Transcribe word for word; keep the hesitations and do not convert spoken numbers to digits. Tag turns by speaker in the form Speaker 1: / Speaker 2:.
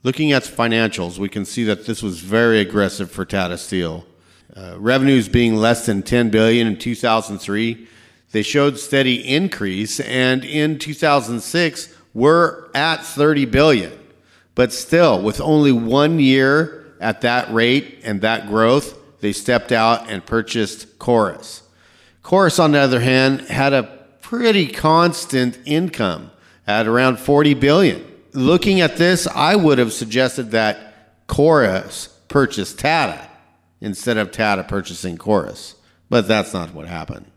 Speaker 1: Looking at financials, we can see that this was very aggressive for Tata Steel. Uh, revenues being less than ten billion dollars in two thousand three, they showed steady increase, and in two thousand six, we're at thirty billion dollars. But still, with only one year at that rate and that growth, they stepped out and purchased Chorus. Chorus, on the other hand, had a pretty constant income at around forty billion dollars. Looking at this, I would have suggested that Chorus purchased Tata instead of Tata purchasing Chorus. But that's not what happened.